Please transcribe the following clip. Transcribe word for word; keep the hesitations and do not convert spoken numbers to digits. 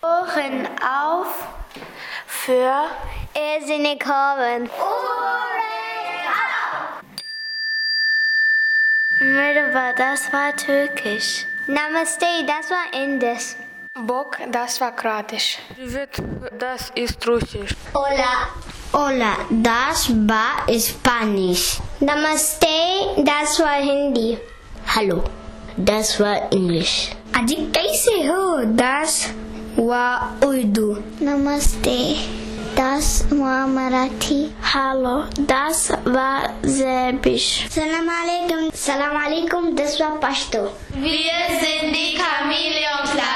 Ohren auf für irrsinnig hören. Merhaba, das war Türkisch. Namaste, das war Indisch. Bok, das war Kroatisch. Привет, das ist Russisch. Hola. Hola, das war Spanisch. Namaste, das war Hindi. Hallo, das war Englisch. Aji kaise ho? Das war Urdu. Namaste, das war Marathi. Hallo, das war Serbisch. Salam alaikum. Salam alaikum, das war Pashto. Wir sind die Chamäleonkleider.